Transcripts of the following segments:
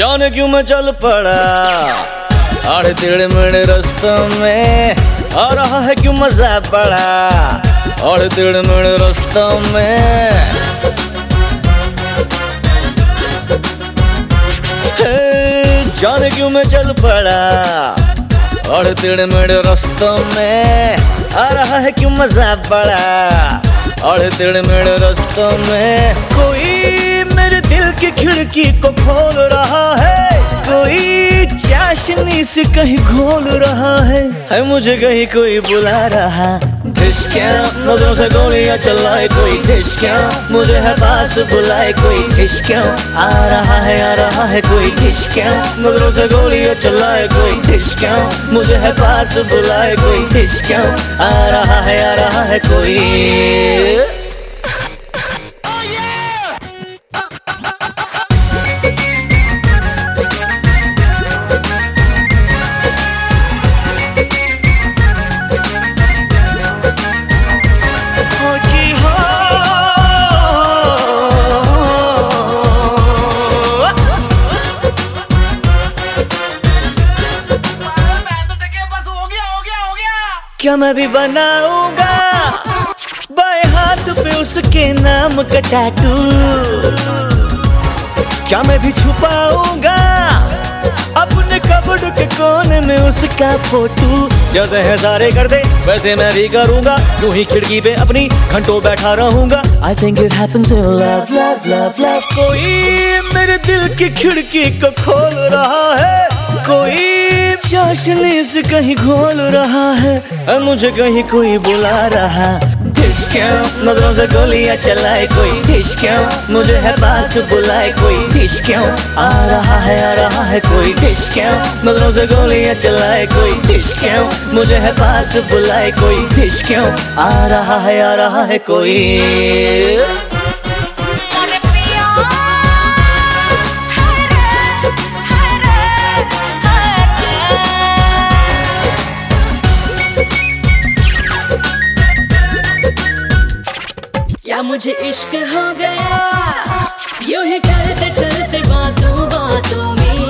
जाने क्यों मैं चल पड़ा आड़े टेढ़े मेढ़े रास्तों में, आ रहा है क्यों मजा बड़ा आड़े टेढ़े मेढ़े रास्तों में। जाने क्यों मैं चल पड़ा आड़े टेढ़े मेढ़े रास्तों में, आ रहा है क्यों मजा बड़ा आड़े टेढ़े मेढ़े रास्तों में। कोई मेरे दिल की खिड़की को खोल रहा है, कोई चाशनी से कहीं घोल रहा है मुझे कहीं कोई बुला रहा। ढिशक्यां नजरों से गोलियां चलाए कोई, ढिशक्यां मुझे है पास बुलाए कोई, ढिशक्यां आ रहा है कोई, ढिशक्यां नजरों से गोलियां चलाए कोई, ढिशक्यां मुझे है पास बुलाए कोई, ढिशक्यां आ रहा है कोई। क्या मैं भी बनाऊंगा बाएं हाथ पे उसके नाम का टैटू, क्या मैं भी छुपाऊंगा अपने कपड़ों के कोने में उसका फोटो। जैसे है सारे कर दे वैसे मैं भी करूंगा, यूं ही खिड़की पे अपनी घंटों बैठा रहूंगा। I think it happens in love, love, love, love। कोई मेरे दिल की खिड़की को खोल रहा है, कोई चाशनी से कहीं घोल रहा है मुझे कहीं कोई बुला रहा। ढिशक्यां नजरों से गोलियां चलाए कोई, ढिशक्यां मुझे है पास बुलाए कोई, ढिशक्यां आ रहा है कोई, ढिशक्यां नजरों से गोलियां चलाए कोई, ढिशक्यां मुझे है पास बुलाए कोई, ढिशक्यां आ रहा है कोई। क्या मुझे इश्क हो गया यूं ही चलते चलते बातों में,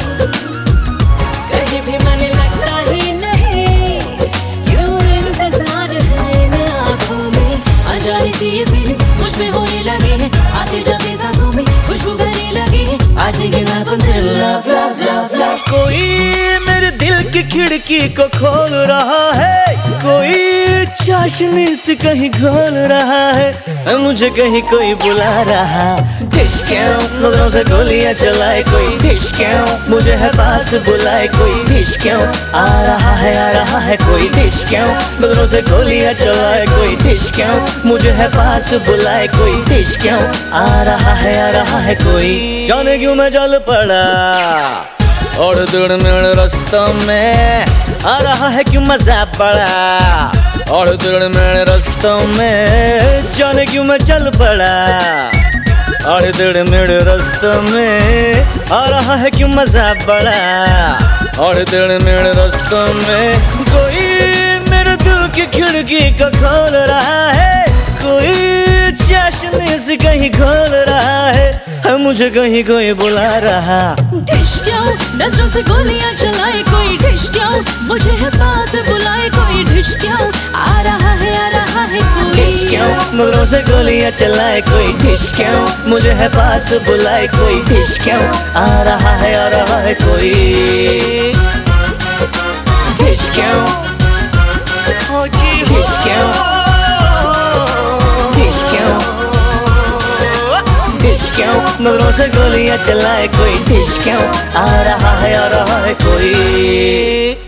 कहीं भी मन लगता ही नहीं, क्यों इंतजार है इन आँखों में। अनजानी सी ये फीलिंग मुझ में होने लगे हैं, आते जाते सांसों में खुशबू भरने लगे हैं। I think it happens in love, love, love, love। कोई मेरे दिल की खिड़की को खोल रहा है, कोई चाशनी से कहीं घोल रहा है मुझे कहीं कोई बुला रहा। ढिशक्यां नजरों से गोलियां चलाए कोई, ढिशक्यां मुझे है पास बुलाए कोई, ढिशक्यां आ रहा है कोई, ढिशक्यां नजरों से गोलियां चलाए कोई, ढिशक्यां मुझे है पास बुलाए कोई, ढिशक्यां आ रहा है कोई। जाने क्यों मैं जल पड़ा और टेढ़े मेढ़े रास्तों में, आ रहा है क्यों मजा बड़ा और टेढ़े मेढ़े रास्तों में। जाने क्यों मैं चल पड़ा और टेढ़े मेढ़े रास्तों में, आ रहा है क्यों मजा बड़ा और टेढ़े मेढ़े रास्तों में। कोई मेरे दिल की खिड़की को खोल रहा है, कोई चाशनी से कहीं घोल रहा है मुझे कहीं कोई बुला रहा। ढिशक्यां नजरों से गोलियां चलाए कोई, ढिशक्यां मुझे है पास बुलाए कोई, ढिशक्यां आ रहा है कोई, ढिशक्यां नजरों से गोलियां चलाए कोई, ढिशक्यां मुझे है पास बुलाए कोई, ढिशक्यां आ रहा है कोई। ढिशक्यां ढिशक्यां ढिशक्यां नजरों से गोलियां चलाए कोई, ढिशक्यां आ रहा है कोई।